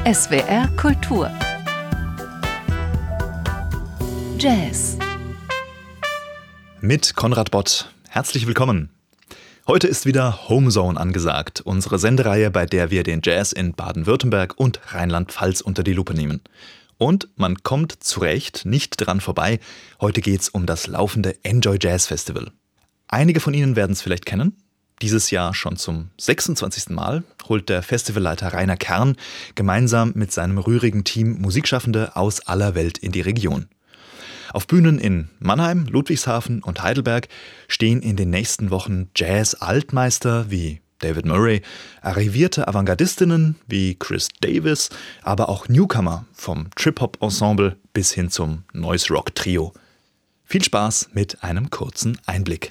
SWR Kultur Jazz mit Konrad Bott. Herzlich willkommen. Heute ist wieder Homezone angesagt, unsere Sendereihe, bei der wir den Jazz in Baden-Württemberg und Rheinland-Pfalz unter die Lupe nehmen. Und man kommt zu Recht nicht dran vorbei, heute geht's um das laufende Enjoy Jazz Festival. Einige von Ihnen werden es vielleicht kennen. Dieses Jahr schon zum 26. Mal holt der Festivalleiter Rainer Kern gemeinsam mit seinem rührigen Team Musikschaffende aus aller Welt in die Region. Auf Bühnen in Mannheim, Ludwigshafen und Heidelberg stehen in den nächsten Wochen Jazz-Altmeister wie David Murray, arrivierte Avantgardistinnen wie Chris Davis, aber auch Newcomer vom Trip-Hop-Ensemble bis hin zum Noise-Rock-Trio. Viel Spaß mit einem kurzen Einblick.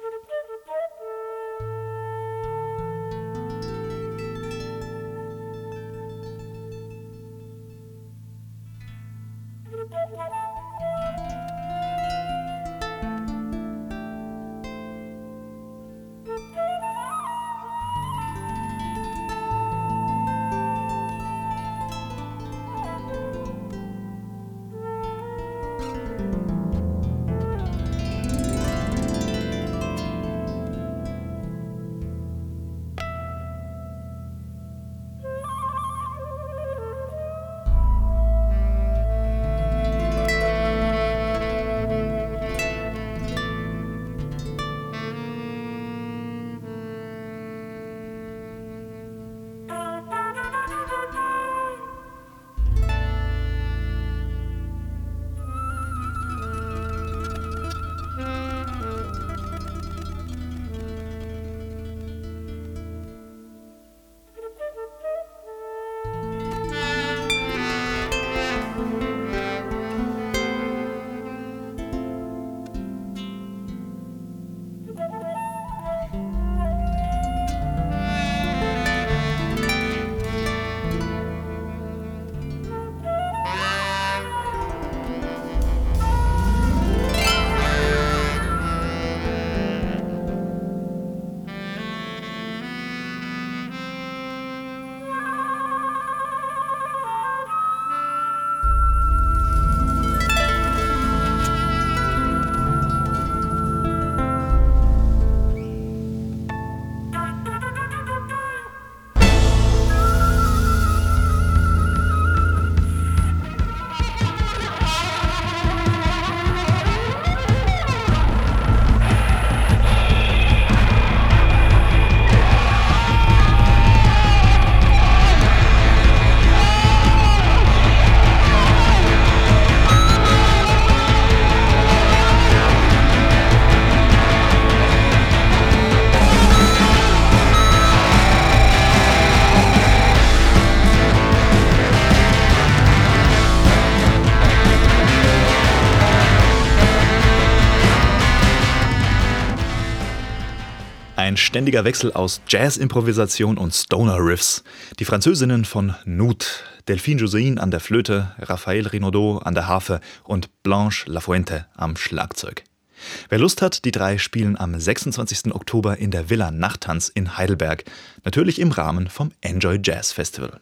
Ein ständiger Wechsel aus Jazz-Improvisation und Stoner-Riffs. Die Französinnen von Noot, Delphine Josselin an der Flöte, Raphaël Renaudot an der Harfe und Blanche Lafuente am Schlagzeug. Wer Lust hat, die drei spielen am 26. Oktober in der Villa Nachttanz in Heidelberg, natürlich im Rahmen vom Enjoy Jazz Festival.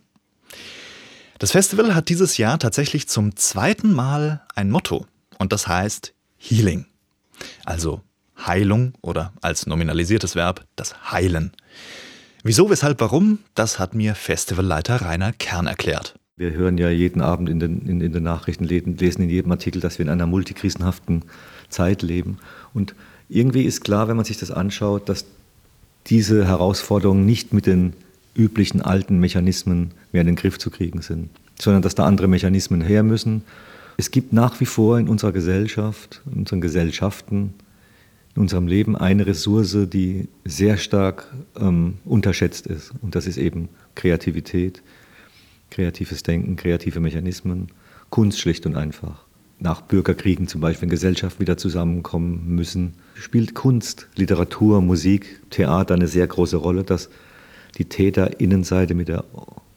Das Festival hat dieses Jahr tatsächlich zum zweiten Mal ein Motto und das heißt Healing. Also Heilung oder als nominalisiertes Verb das Heilen. Wieso, weshalb, warum, das hat mir Festivalleiter Rainer Kern erklärt. Wir hören ja jeden Abend in den Nachrichten, lesen in jedem Artikel, dass wir in einer multikrisenhaften Zeit leben. Und irgendwie ist klar, wenn man sich das anschaut, dass diese Herausforderungen nicht mit den üblichen alten Mechanismen mehr in den Griff zu kriegen sind, sondern dass da andere Mechanismen her müssen. Es gibt nach wie vor in unserer Gesellschaft, in unseren Gesellschaften, in unserem Leben eine Ressource, die sehr stark unterschätzt ist. Und das ist eben Kreativität, kreatives Denken, kreative Mechanismen, Kunst schlicht und einfach. Nach Bürgerkriegen zum Beispiel, wenn Gesellschaften wieder zusammenkommen müssen, spielt Kunst, Literatur, Musik, Theater eine sehr große Rolle, dass die Täterinnenseite mit der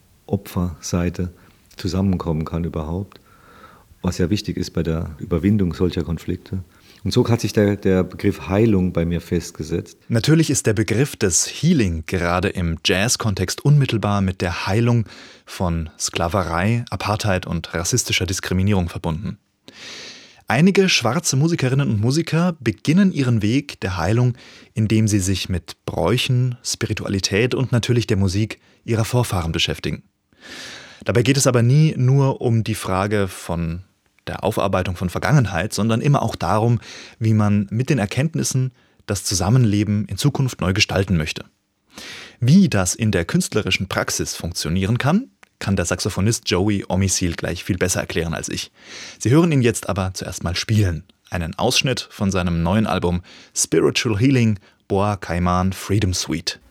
Opferseite zusammenkommen kann überhaupt. Was ja wichtig ist bei der Überwindung solcher Konflikte. Und so hat sich der Begriff Heilung bei mir festgesetzt. Natürlich ist der Begriff des Healing gerade im Jazz-Kontext unmittelbar mit der Heilung von Sklaverei, Apartheid und rassistischer Diskriminierung verbunden. Einige schwarze Musikerinnen und Musiker beginnen ihren Weg der Heilung, indem sie sich mit Bräuchen, Spiritualität und natürlich der Musik ihrer Vorfahren beschäftigen. Dabei geht es aber nie nur um die Frage von der Aufarbeitung von Vergangenheit, sondern immer auch darum, wie man mit den Erkenntnissen das Zusammenleben in Zukunft neu gestalten möchte. Wie das in der künstlerischen Praxis funktionieren kann der Saxophonist Joey Omissil gleich viel besser erklären als ich. Sie hören ihn jetzt aber zuerst mal spielen. Einen Ausschnitt von seinem neuen Album Spiritual Healing, Boa Caiman Freedom Suite.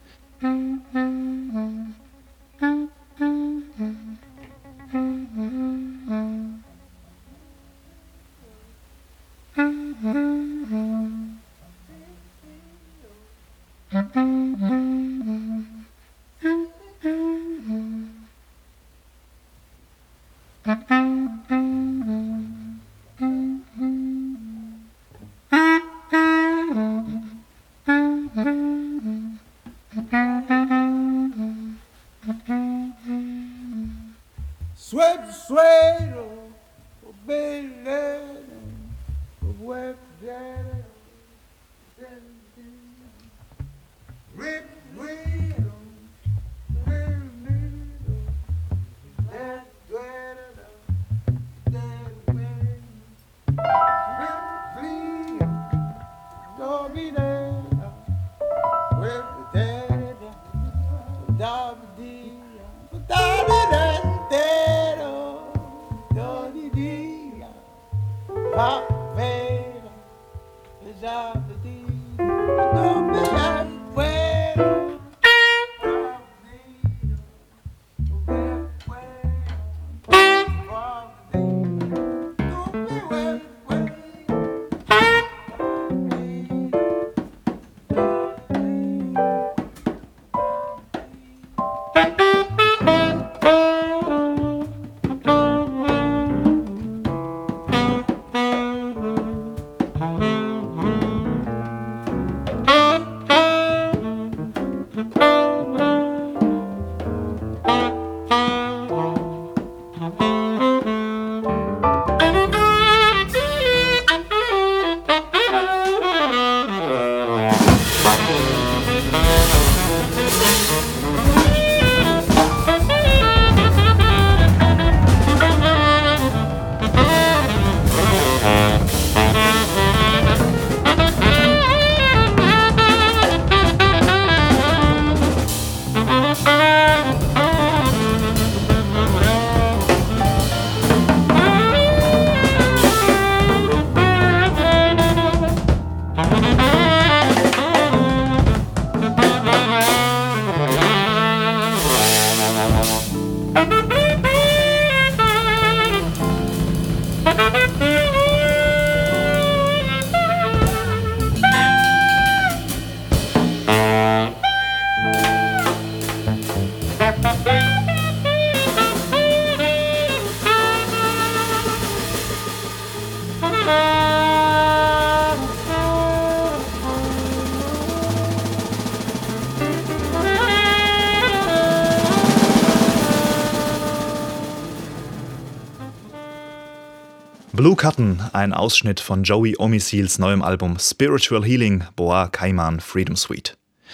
Blue Cotton, ein Ausschnitt von Joey Omissils neuem Album Spiritual Healing, Boa Caiman Freedom Suite.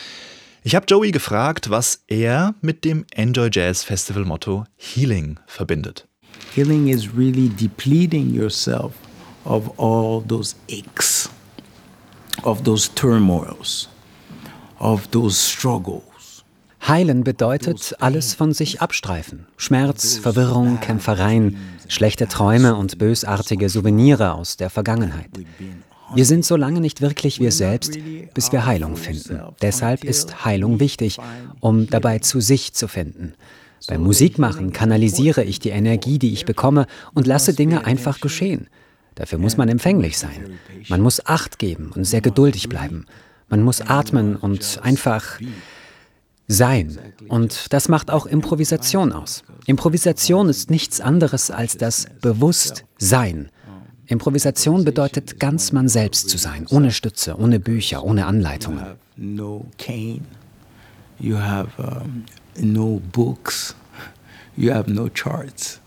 Ich habe Joey gefragt, was er mit dem Enjoy Jazz Festival Motto Healing verbindet. Healing is really depleting yourself of all those aches, of those turmoils, of those struggles. Heilen bedeutet alles von sich abstreifen. Schmerz, Verwirrung, Kämpfereien, schlechte Träume und bösartige Souvenire aus der Vergangenheit. Wir sind so lange nicht wirklich wir selbst, bis wir Heilung finden. Deshalb ist Heilung wichtig, um dabei zu sich zu finden. Beim Musikmachen kanalisiere ich die Energie, die ich bekomme, und lasse Dinge einfach geschehen. Dafür muss man empfänglich sein. Man muss Acht geben und sehr geduldig bleiben. Man muss atmen und einfach sein. Und das macht auch Improvisation aus. Improvisation ist nichts anderes als das Bewusstsein. Improvisation bedeutet, ganz man selbst zu sein, ohne Stütze, ohne Bücher, ohne Anleitungen. No cane, you have no books, you have no charts.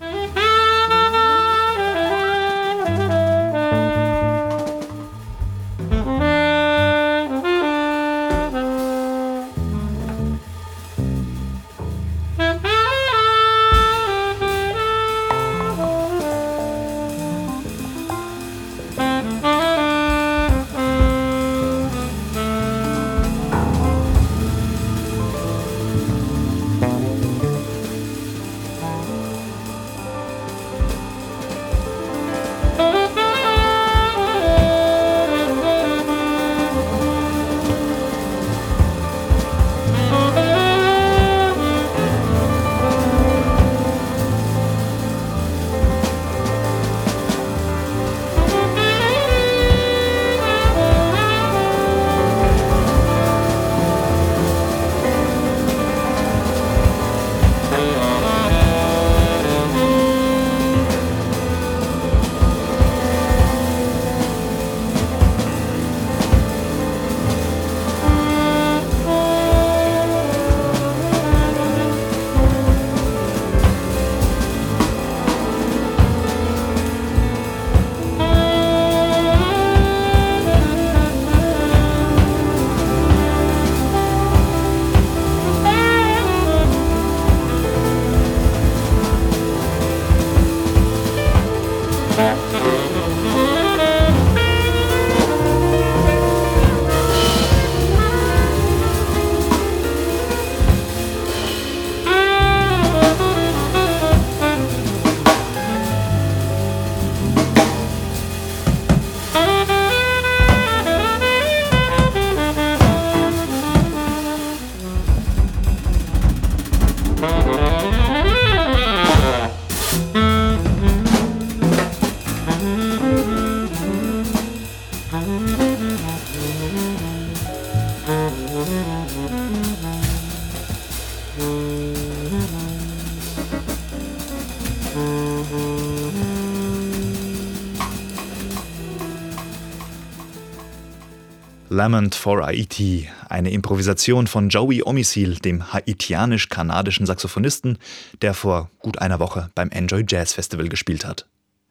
Lament for Haiti, eine Improvisation von Joey Omisil, dem haitianisch-kanadischen Saxophonisten, der vor gut einer Woche beim Enjoy Jazz Festival gespielt hat.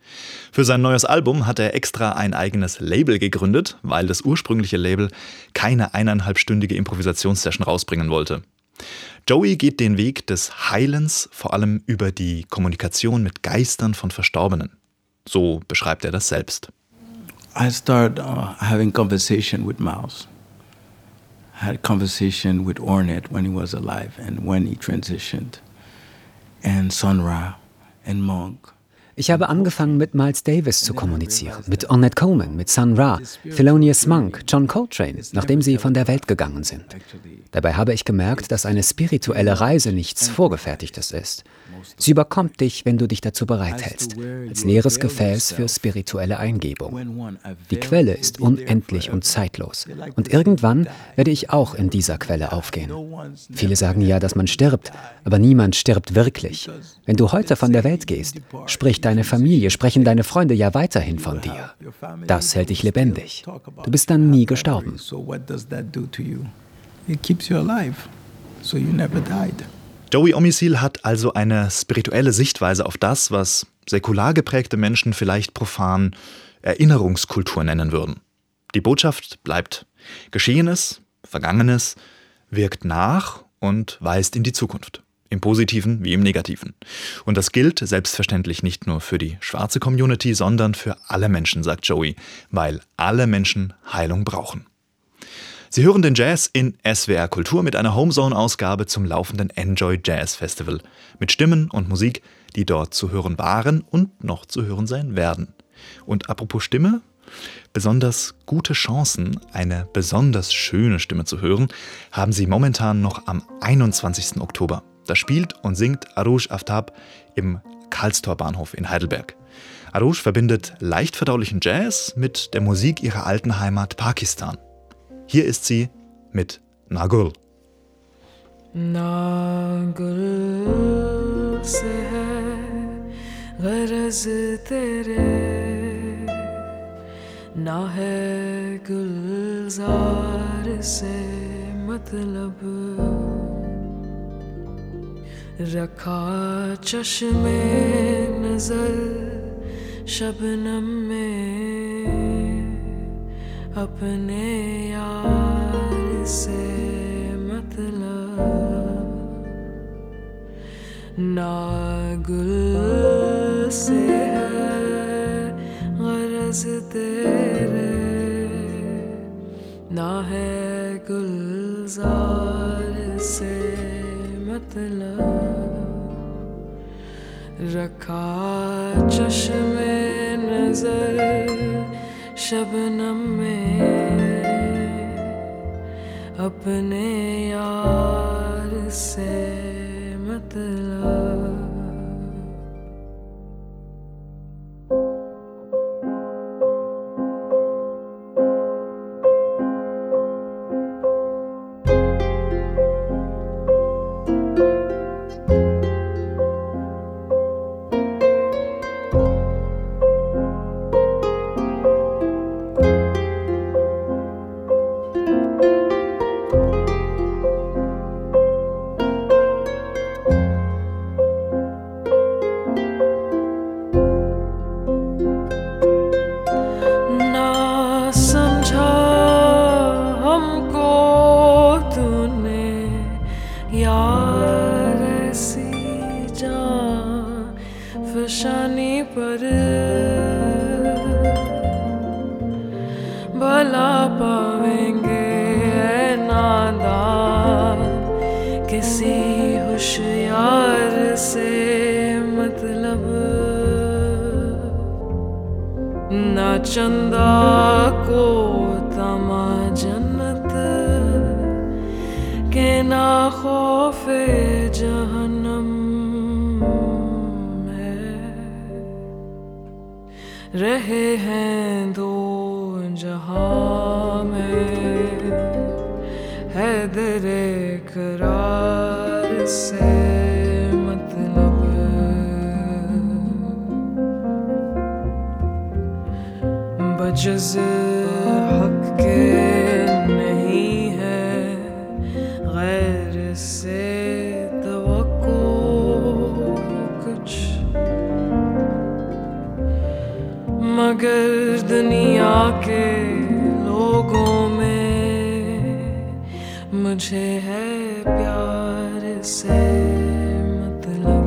Für sein neues Album hat er extra ein eigenes Label gegründet, weil das ursprüngliche Label keine 1,5-stündige Improvisationssession rausbringen wollte. Joey geht den Weg des Heilens vor allem über die Kommunikation mit Geistern von Verstorbenen. So beschreibt er das selbst. I started having conversation with Mouse. I had conversation with Ornette when he was alive and when he transitioned. And Sun Ra and Monk. Ich habe angefangen, mit Miles Davis zu kommunizieren, mit Ornette Coleman, mit Sun Ra, Thelonious Monk, John Coltrane, nachdem sie von der Welt gegangen sind. Dabei habe ich gemerkt, dass eine spirituelle Reise nichts Vorgefertigtes ist. Sie überkommt dich, wenn du dich dazu bereithältst, als leeres Gefäß für spirituelle Eingebung. Die Quelle ist unendlich und zeitlos. Und irgendwann werde ich auch in dieser Quelle aufgehen. Viele sagen ja, dass man stirbt, aber niemand stirbt wirklich. Wenn du heute von der Welt gehst, spricht deine Familie, sprechen deine Freunde ja weiterhin von dir. Das hält dich lebendig. Du bist dann nie gestorben. It keeps you alive, so you never died. Joey Omisil hat also eine spirituelle Sichtweise auf das, was säkular geprägte Menschen vielleicht profan Erinnerungskultur nennen würden. Die Botschaft bleibt: Geschehenes, Vergangenes wirkt nach und weist in die Zukunft. Im Positiven wie im Negativen. Und das gilt selbstverständlich nicht nur für die schwarze Community, sondern für alle Menschen, sagt Joey, weil alle Menschen Heilung brauchen. Sie hören den Jazz in SWR Kultur mit einer Homezone-Ausgabe zum laufenden Enjoy Jazz Festival. Mit Stimmen und Musik, die dort zu hören waren und noch zu hören sein werden. Und apropos Stimme, besonders gute Chancen, eine besonders schöne Stimme zu hören, haben Sie momentan noch am 21. Oktober. Da spielt und singt Aroush Aftab im Karlstor-Bahnhof in Heidelberg. Aroush verbindet leicht verdaulichen Jazz mit der Musik ihrer alten Heimat Pakistan. Hier ist sie mit Nagul. Nagul se hai gharz tere ना है गुलजार से मतलब रखा चश्मे नजर शबनम में अपने यार से मतलब ना गुल से है गरज तेरे ना है गुलजार से मतलब रखा चश्मे नजर शबनम में अपने यार से मतलब यार ऐसी जान फशानी पर भला पावेंगे नादान किसी होशियार से मतलब ना चंदा को तमा जन्नत के ना खौफे जहन्नम है रहे हैं दो जहां में है दरे करार से मतलब बजज़ हक के नहीं है गैर से तवक्को कुछ मगर दुनिया के लोगों में मुझे है प्यार से मतलब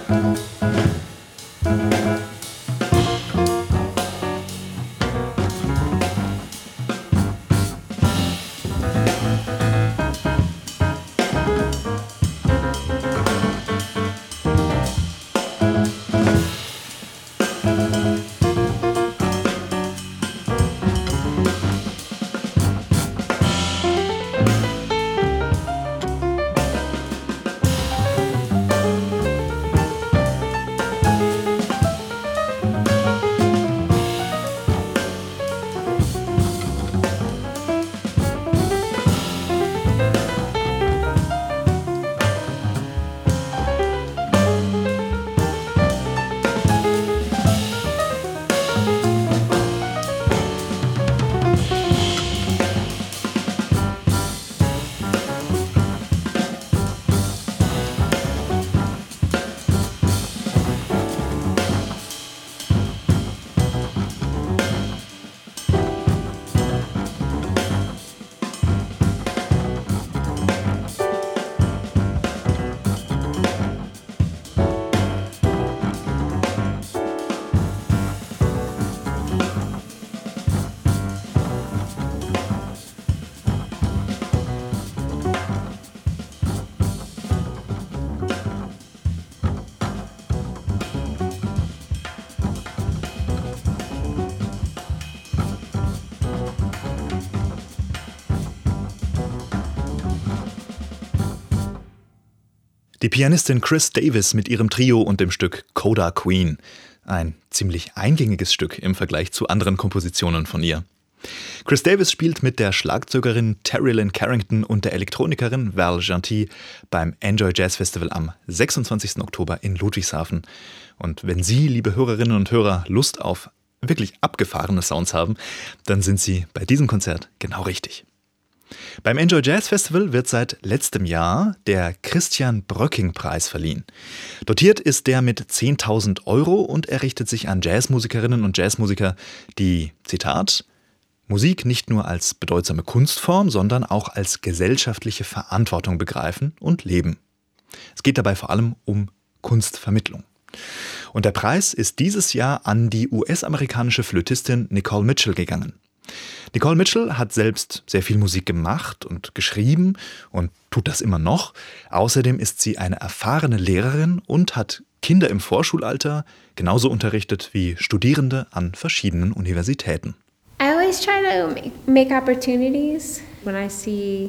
Die Pianistin Chris Davis mit ihrem Trio und dem Stück Coda Queen. Ein ziemlich eingängiges Stück im Vergleich zu anderen Kompositionen von ihr. Chris Davis spielt mit der Schlagzeugerin Terry Lynn Carrington und der Elektronikerin Val Gentil beim Enjoy Jazz Festival am 26. Oktober in Ludwigshafen. Und wenn Sie, liebe Hörerinnen und Hörer, Lust auf wirklich abgefahrene Sounds haben, dann sind Sie bei diesem Konzert genau richtig. Beim Enjoy Jazz Festival wird seit letztem Jahr der Christian-Bröcking-Preis verliehen. Dotiert ist der mit 10.000 € und er richtet sich an Jazzmusikerinnen und Jazzmusiker, die, Zitat, Musik nicht nur als bedeutsame Kunstform, sondern auch als gesellschaftliche Verantwortung begreifen und leben. Es geht dabei vor allem um Kunstvermittlung. Und der Preis ist dieses Jahr an die US-amerikanische Flötistin Nicole Mitchell gegangen. Nicole Mitchell hat selbst sehr viel Musik gemacht und geschrieben und tut das immer noch. Außerdem ist sie eine erfahrene Lehrerin und hat Kinder im Vorschulalter genauso unterrichtet wie Studierende an verschiedenen Universitäten. I always try to make opportunities when I see,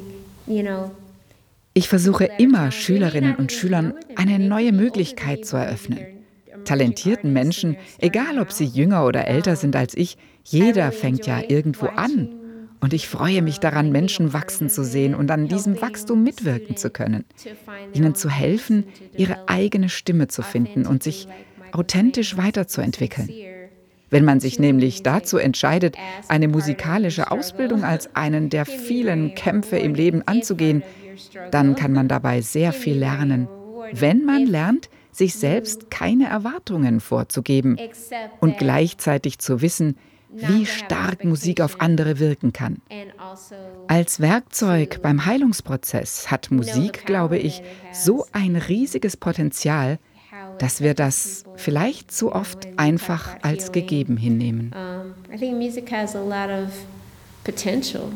Ich versuche immer, Schülerinnen und Schülern eine neue Möglichkeit zu eröffnen. Talentierten Menschen, egal ob sie jünger oder älter sind als ich, jeder fängt ja irgendwo an. Und ich freue mich daran, Menschen wachsen zu sehen und an diesem Wachstum mitwirken zu können. Ihnen zu helfen, ihre eigene Stimme zu finden und sich authentisch weiterzuentwickeln. Wenn man sich nämlich dazu entscheidet, eine musikalische Ausbildung als einen der vielen Kämpfe im Leben anzugehen, dann kann man dabei sehr viel lernen. Wenn man lernt, sich selbst keine Erwartungen vorzugeben und gleichzeitig zu wissen, wie stark Musik auf andere wirken kann. Als Werkzeug beim Heilungsprozess hat Musik, glaube ich, so ein riesiges Potenzial, dass wir das vielleicht zu oft einfach als gegeben hinnehmen. I think music has a lot of potential,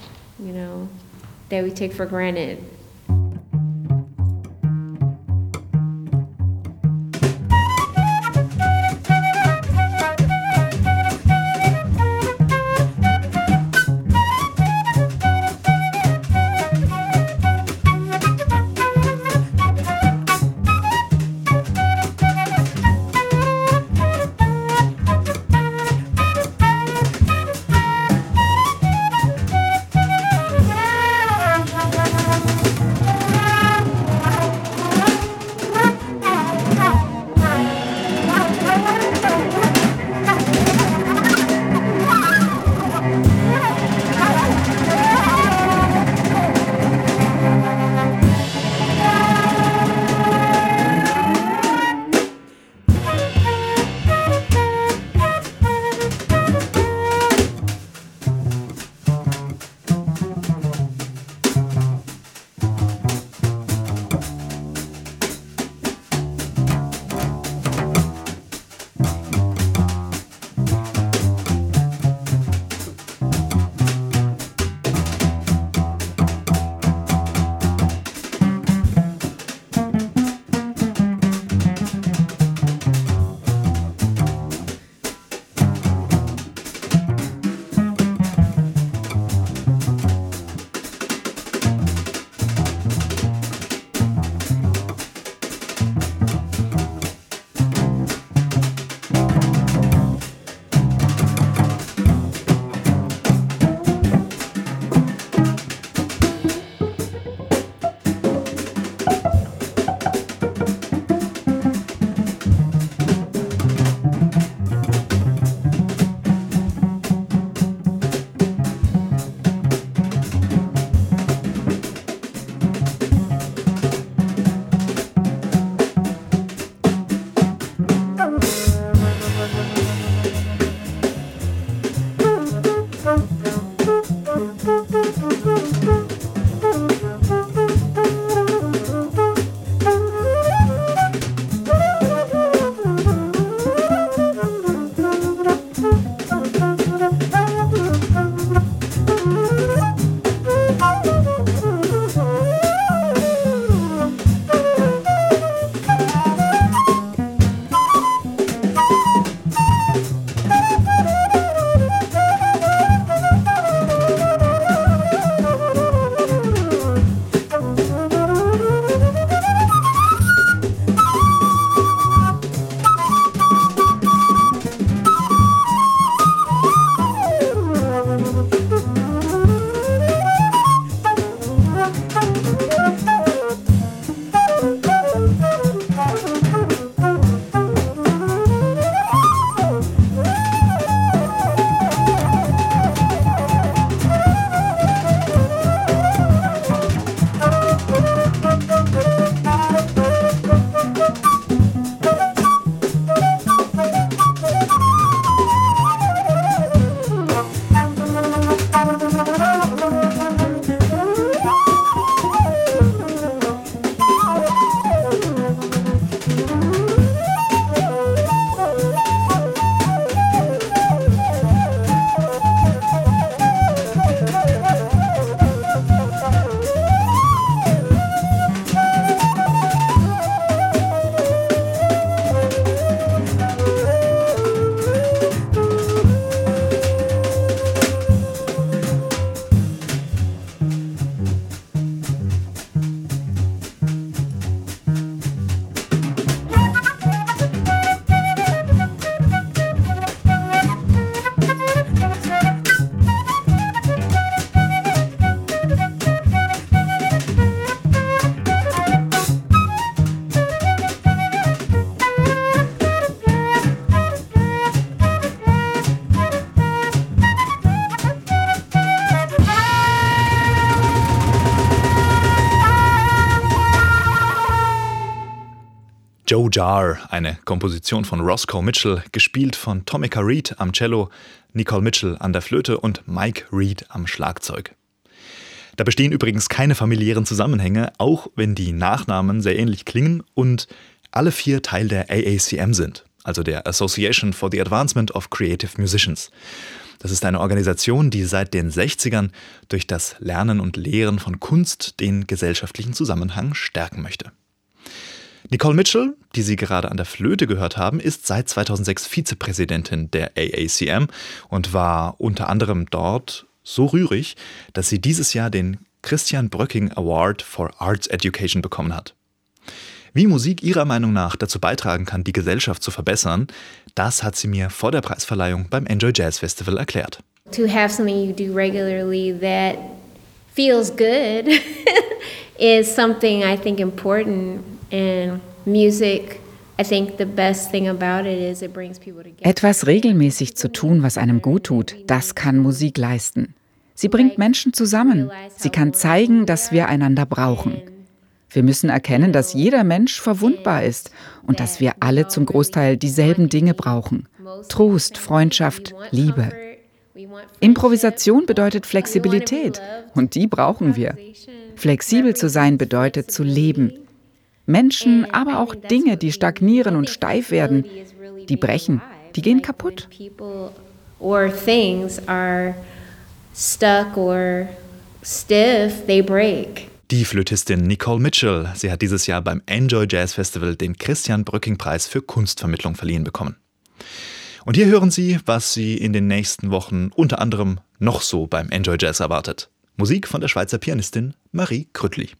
that we take for granted. Joe Jar, eine Komposition von Roscoe Mitchell, gespielt von Tomica Reed am Cello, Nicole Mitchell an der Flöte und Mike Reed am Schlagzeug. Da bestehen übrigens keine familiären Zusammenhänge, auch wenn die Nachnamen sehr ähnlich klingen und alle 4 Teil der AACM sind, also der Association for the Advancement of Creative Musicians. Das ist eine Organisation, die seit den 60ern durch das Lernen und Lehren von Kunst den gesellschaftlichen Zusammenhang stärken möchte. Nicole Mitchell, die Sie gerade an der Flöte gehört haben, ist seit 2006 Vizepräsidentin der AACM und war unter anderem dort so rührig, dass sie dieses Jahr den Christian Bröcking Award for Arts Education bekommen hat. Wie Musik ihrer Meinung nach dazu beitragen kann, die Gesellschaft zu verbessern, das hat sie mir vor der Preisverleihung beim Enjoy Jazz Festival erklärt. To have something you do regularly that feels good is something I think important in music. I think the best thing about it is it brings people together. Etwas regelmäßig zu tun, was einem gut tut, das kann Musik leisten. Sie bringt Menschen zusammen. Sie kann zeigen, dass wir einander brauchen. Wir müssen erkennen, dass jeder Mensch verwundbar ist und dass wir alle zum Großteil dieselben Dinge brauchen. Trost, Freundschaft, Liebe. Improvisation bedeutet Flexibilität und die brauchen wir. Flexibel zu sein bedeutet zu leben. Menschen, aber auch Dinge, die stagnieren und steif werden, die brechen, die gehen kaputt. Or things are stuck or stiff, they break. Die Flötistin Nicole Mitchell, sie hat dieses Jahr beim Enjoy Jazz Festival den Christian Bröcking Preis für Kunstvermittlung verliehen bekommen. Und hier hören Sie, was Sie in den nächsten Wochen unter anderem noch so beim Enjoy Jazz erwartet. Musik von der Schweizer Pianistin Marie Krüttli.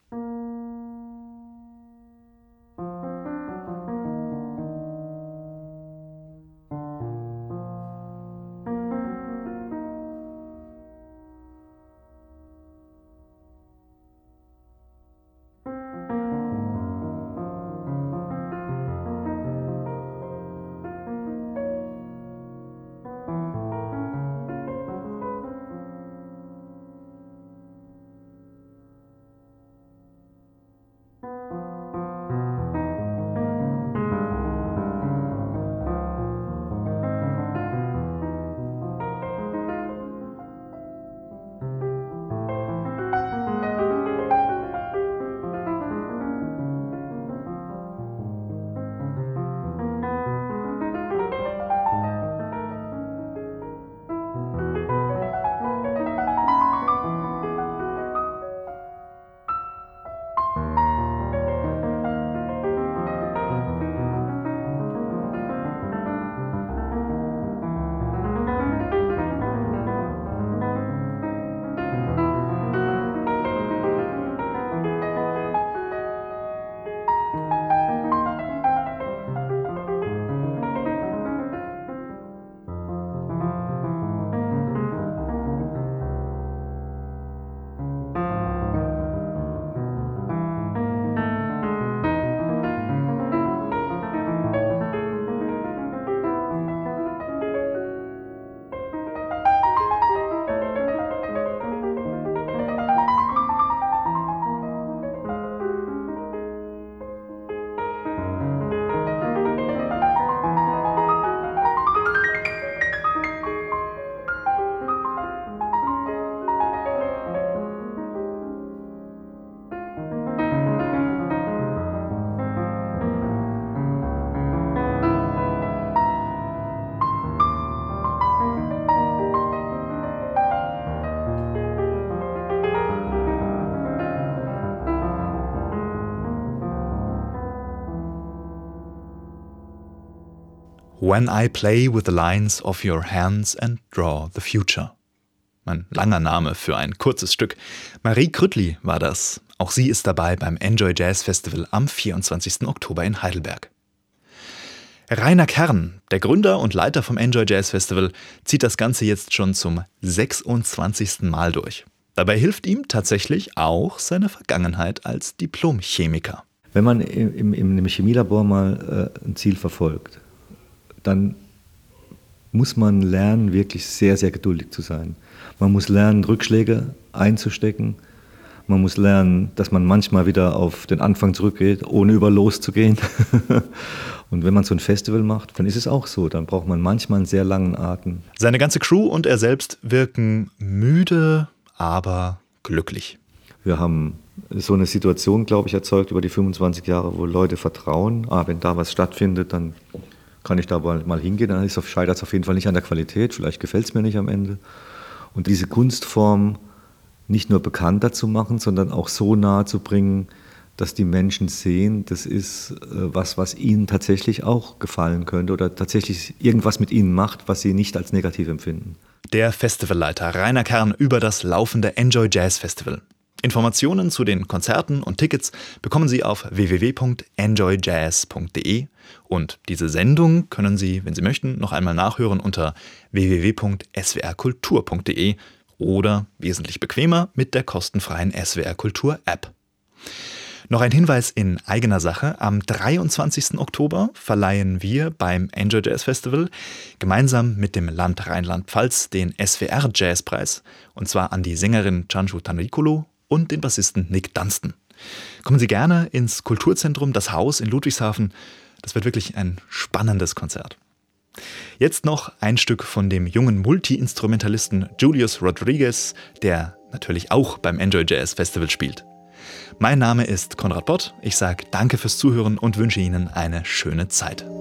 When I play with the lines of your hands and draw the future. Ein langer Name für ein kurzes Stück. Marie Krüttli war das. Auch sie ist dabei beim Enjoy Jazz Festival am 24. Oktober in Heidelberg. Rainer Kern, der Gründer und Leiter vom Enjoy Jazz Festival, zieht das Ganze jetzt schon zum 26. Mal durch. Dabei hilft ihm tatsächlich auch seine Vergangenheit als Diplom-Chemiker. Wenn man im Chemielabor mal ein Ziel verfolgt, dann muss man lernen, wirklich sehr, sehr geduldig zu sein. Man muss lernen, Rückschläge einzustecken. Man muss lernen, dass man manchmal wieder auf den Anfang zurückgeht, ohne über loszugehen. Und wenn man so ein Festival macht, dann ist es auch so. Dann braucht man manchmal einen sehr langen Atem. Seine ganze Crew und er selbst wirken müde, aber glücklich. Wir haben so eine Situation, glaube ich, erzeugt über die 25 Jahre, wo Leute vertrauen, wenn da was stattfindet, dann kann ich da mal hingehen. Dann scheitert es auf jeden Fall nicht an der Qualität. Vielleicht gefällt es mir nicht am Ende. Und diese Kunstform nicht nur bekannter zu machen, sondern auch so nahe zu bringen, dass die Menschen sehen, das ist was ihnen tatsächlich auch gefallen könnte oder tatsächlich irgendwas mit ihnen macht, was sie nicht als negativ empfinden. Der Festivalleiter Rainer Kern über das laufende Enjoy Jazz Festival. Informationen zu den Konzerten und Tickets bekommen Sie auf www.enjoyjazz.de und diese Sendung können Sie, wenn Sie möchten, noch einmal nachhören unter www.swrkultur.de oder wesentlich bequemer mit der kostenfreien SWR Kultur App. Noch ein Hinweis in eigener Sache. Am 23. Oktober verleihen wir beim Enjoy Jazz Festival gemeinsam mit dem Land Rheinland-Pfalz den SWR Jazzpreis, und zwar an die Sängerin Canju Tanrikulu und den Bassisten Nick Dunstan. Kommen Sie gerne ins Kulturzentrum Das Haus in Ludwigshafen. Das wird wirklich ein spannendes Konzert. Jetzt noch ein Stück von dem jungen Multi-Instrumentalisten Julius Rodriguez, der natürlich auch beim Enjoy Jazz Festival spielt. Mein Name ist Konrad Bott. Ich sage danke fürs Zuhören und wünsche Ihnen eine schöne Zeit.